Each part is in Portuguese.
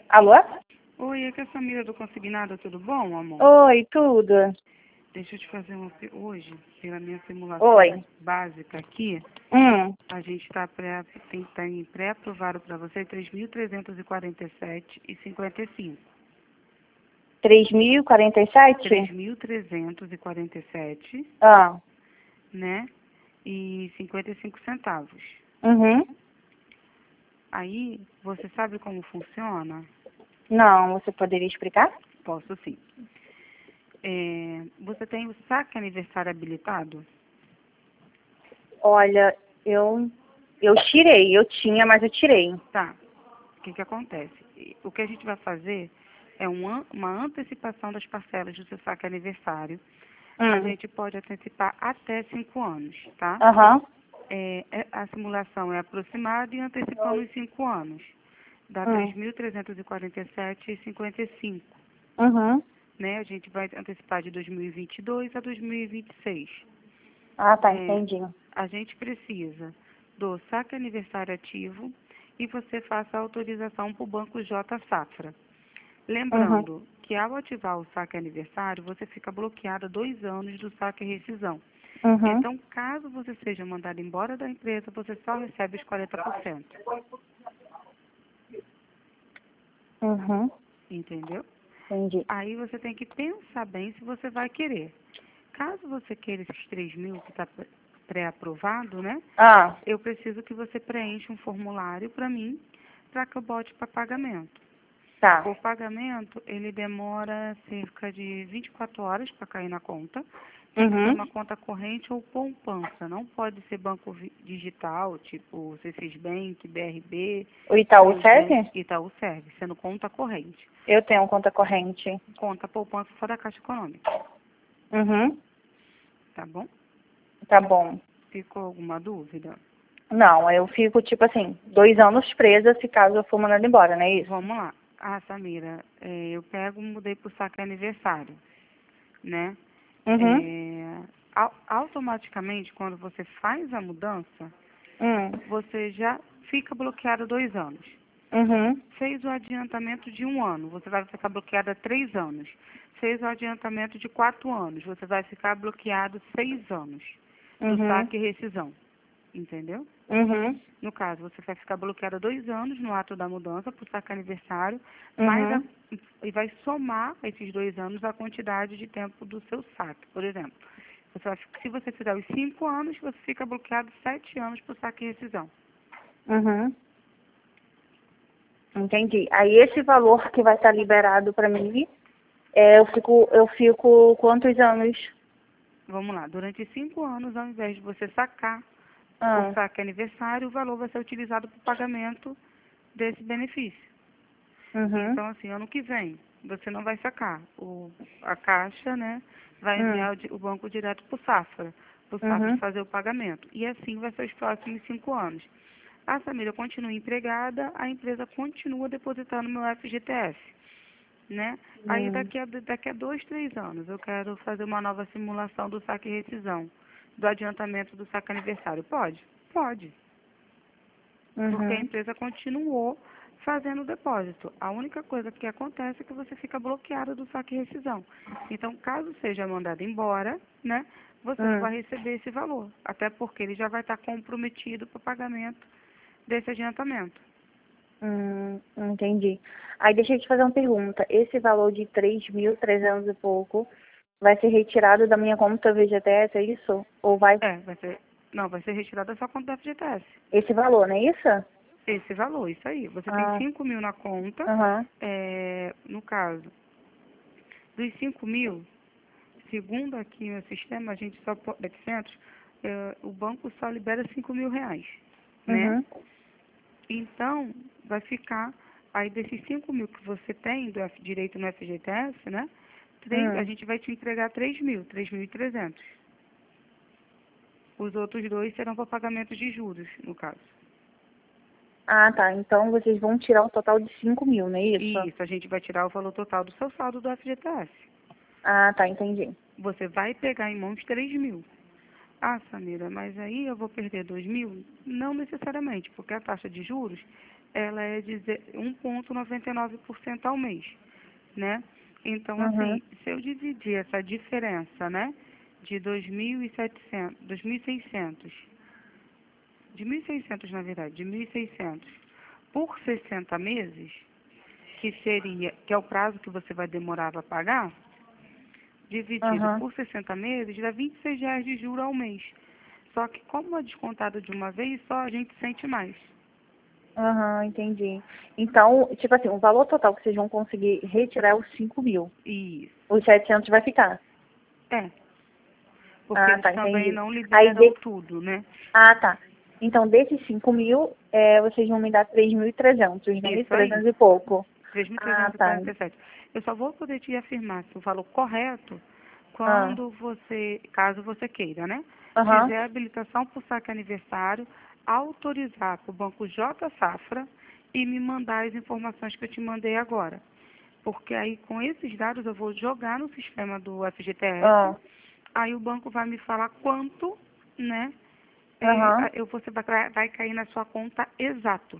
Alô? Oi, aqui é a Samira do Consignado, tudo bom, amor? Oi, tudo? Deixa eu te fazer hoje, pela minha simulação Oi. básica aqui, Hum, a gente está tem pré-aprovado para você 3.347,55. 3.047? 3.347, Ah, né? E 55 centavos. uhum. Aí, você sabe como funciona? Não, você poderia explicar? Posso sim. Você tem o saque aniversário habilitado? Olha, eu tirei. Eu tinha, mas eu tirei. Tá. O que que acontece? O que a gente vai fazer é uma antecipação das parcelas do seu saque aniversário. A Hum, gente pode antecipar até 5 anos, tá? aham, A simulação é aproximada e antecipando os 5 anos. Dá hum, 3.347,55, uhum. né? A gente vai antecipar de 2022 a 2026. Ah, tá, É, entendi. a gente precisa do saque aniversário ativo e você faça a autorização para o Banco J Safra. Uhum, Lembrando que ao ativar o saque aniversário, você fica bloqueada 2 anos do saque rescisão. uhum, Então, caso você seja mandado embora da empresa, você só recebe os 40%. uhum, Entendeu? entendi. Aí você tem que pensar bem se você vai querer. Caso você queira esses 3.000 que está pré-aprovado, né? Ah, Eu preciso que você preencha um formulário para mim, para que eu bote para pagamento. tá. O pagamento, ele demora cerca de 24 horas para cair na conta. Tem que ser Uhum. uma conta corrente ou poupança. Não pode ser banco digital, tipo C6 Bank, BRB, O Itaú Nubank, serve? Itaú serve, sendo conta corrente. Eu tenho conta corrente. Conta poupança só da Caixa Econômica, Uhum, tá bom? tá bom. Ficou alguma dúvida? Não, eu fico, tipo assim, 2 anos presa se caso eu for mandada embora, não é isso? Vamos lá. Ah, Samira, eu mudei pro saque aniversário, né? Uhum, Automaticamente, quando você faz a mudança, hum, você já fica bloqueado 2 anos. uhum, Fez o adiantamento de 1 ano, você vai ficar bloqueado 3 anos. Fez o adiantamento de 4 anos, você vai ficar bloqueado 6 anos do uhum, saque e rescisão. Entendeu? uhum, No caso, você vai ficar bloqueada 2 anos no ato da mudança por saque aniversário, uhum, e vai somar esses 2 anos a quantidade de tempo do seu saque. Por exemplo, se você fizer os 5 anos, você fica bloqueado 7 anos por saque e rescisão. uhum. Entendi. Aí esse valor que vai estar liberado para mim, eu fico quantos anos? Vamos lá, durante 5 anos, ao invés de você sacar por Ah, saque aniversário, o valor vai ser utilizado para o pagamento desse benefício. uhum, Então, assim, ano que vem, você não vai sacar. A Caixa, né, vai hum, enviar o banco direto para o Safra uhum, fazer o pagamento. E assim vai ser os próximos 5 anos. A família continua empregada, a empresa continua depositando meu FGTS, né? Aí hum, daqui a 2, 3 anos eu quero fazer uma nova simulação do saque e rescisão, do adiantamento do saque aniversário. Pode? Pode, porque a uhum, empresa continuou fazendo o depósito. A única coisa que acontece é que você fica bloqueado do saque e rescisão. Então, caso seja mandado embora, né, você não hum, vai receber esse valor, até porque ele já vai estar comprometido para o pagamento desse adiantamento. entendi. Aí deixa eu te fazer uma pergunta. Esse valor de 3.300 e pouco vai ser retirado da minha conta VGTS, é isso? Ou vai Vai ser retirado da sua conta do FGTS. esse valor, não é isso? Esse valor, isso aí. Você tem Ah, 5.000 na conta, aham. no caso, dos 5.000, segundo aqui no sistema, a gente só pode, 700, o banco só libera 5.000 reais, né? Uhum. Então, vai ficar, aí desses 5.000 que você tem direito no FGTS, né? A Hum. gente vai te entregar 3.000, 3.300. Os outros dois serão para pagamento de juros, no caso. Ah, tá. Então vocês vão tirar um total de 5.000, não é isso? E isso, a gente vai tirar o valor total do seu saldo do FGTS. Ah, tá, entendi. Você vai pegar em mãos 3.000. Ah, Samira, mas aí eu vou perder 2.000? Não necessariamente, porque a taxa de juros ela é de 1,99% ao mês, né? Então, Uhum. assim, se eu dividir essa diferença, né, de 2.600, de 1.600 na verdade, de 1.600 por 60 meses, que é o prazo que você vai demorar para pagar, dividido Uhum. por 60 meses, dá R$ 26 de juro ao mês. Só que como é descontado de uma vez só, a gente sente mais. Aham, entendi. Então, tipo assim, o valor total que vocês vão conseguir retirar é os 5.000. Isso. Os 700 vai ficar. É, porque Ah, eles tá, também entendi. não Aí, liberam tudo, né? tá. Então, desses 5.000, vocês vão me dar 3.300, né? Isso aí, 300 e pouco. Ah, tá. 3.347. Eu só vou poder te afirmar se o valor correto Ah, quando você, caso você queira, né? aham. Fizer a habilitação por saque aniversário, autorizar para o Banco J Safra e me mandar as informações que eu te mandei agora. Porque aí, com esses dados, eu vou jogar no sistema do FGTS, Ah, aí o banco vai me falar quanto, né, aham. você vai cair na sua conta exato.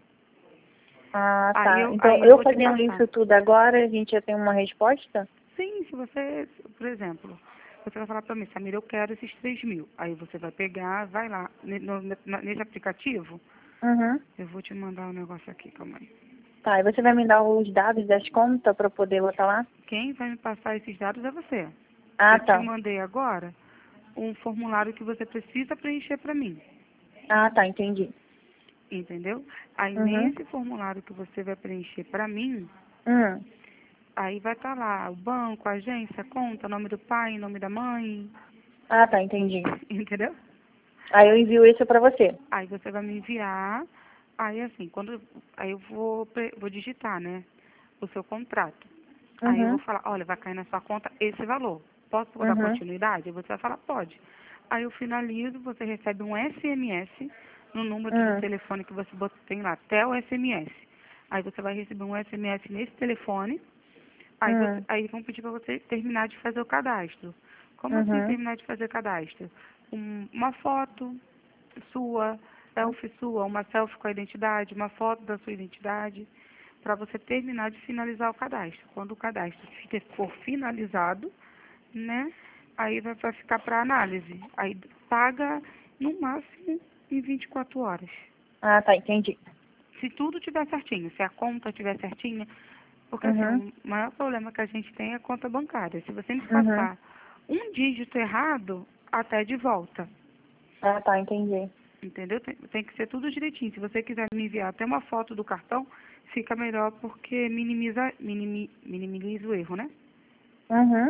Ah, Aí tá. eu, Então, aí eu eu vou te fazendo passar. isso tudo agora, a gente já tem uma resposta? Sim, se você, por exemplo, você vai falar para mim, Samira, eu quero esses 3.000. Aí você vai pegar, vai lá, nesse aplicativo, Uhum. eu vou te mandar um negócio aqui, calma aí. Tá, e você vai me dar os dados das contas para poder botar lá? Quem vai me passar esses dados é você. Ah, Eu te tá. mandei agora um formulário que você precisa preencher para mim, Ah, tá, entendi. entendeu? Aí Uhum. nesse formulário que você vai preencher para mim, Hum. aí vai estar lá o banco, a agência, a conta, nome do pai, nome da mãe, Ah, tá, entendi. entendeu? Aí eu envio isso para você. Aí você vai me enviar, aí assim, aí eu vou digitar, né, o seu contrato. Aí eu vou Uhum. falar, olha, vai cair na sua conta esse valor. Posso dar Uhum. continuidade? Aí você vai falar, pode. Aí eu finalizo, você recebe um SMS no número de Hum. telefone que você tem lá, até o SMS. Aí você vai receber um SMS nesse telefone, Hum. aí vão pedir para você terminar de fazer o cadastro. Como assim Uhum. terminar de fazer o cadastro? Uma foto sua, selfie sua, uma selfie com a identidade, uma foto da sua identidade, para você terminar de finalizar o cadastro. Quando o cadastro for finalizado, né, aí vai ficar para análise. Aí paga no máximo em 24 horas. Ah, tá, entendi. Se tudo tiver certinho, se a conta tiver certinha, porque assim, Uhum. o maior problema que a gente tem é a conta bancária. Se você me Uhum. passar um dígito errado, até de volta. Ah, tá, entendi. Entendeu? Tem que ser tudo direitinho. Se você quiser me enviar até uma foto do cartão, fica melhor porque minimiza o erro, né? Uhum.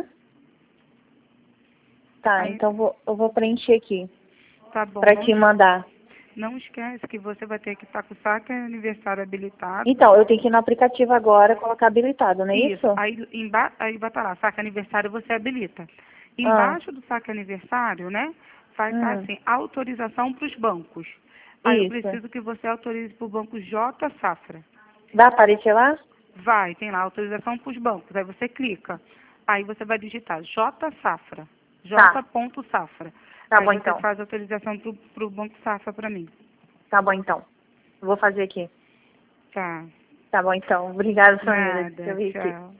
Tá, Aí, então eu vou preencher aqui tá bom. para te mandar. Não esquece que você vai ter que estar com o saque aniversário habilitado. Então, eu tenho que ir no aplicativo agora e colocar habilitado, não é Isso. isso? Aí vai estar lá, saque aniversário você habilita. Ah, Embaixo do saque aniversário, né? Vai estar hum, assim, autorização para os bancos. Aí eu isso. preciso que você autorize para o banco J Safra. Vai aparecer lá? Vai, tem lá autorização para os bancos. Aí você clica. Aí você vai digitar J Safra. Tá, J. Safra. tá Aí bom você então. faz a autorização para o Banco Safra para mim. Tá bom então. Vou fazer aqui. Tá. Tá bom então. Obrigada, Samira. Deixa eu Nada. ver aqui. Tchau.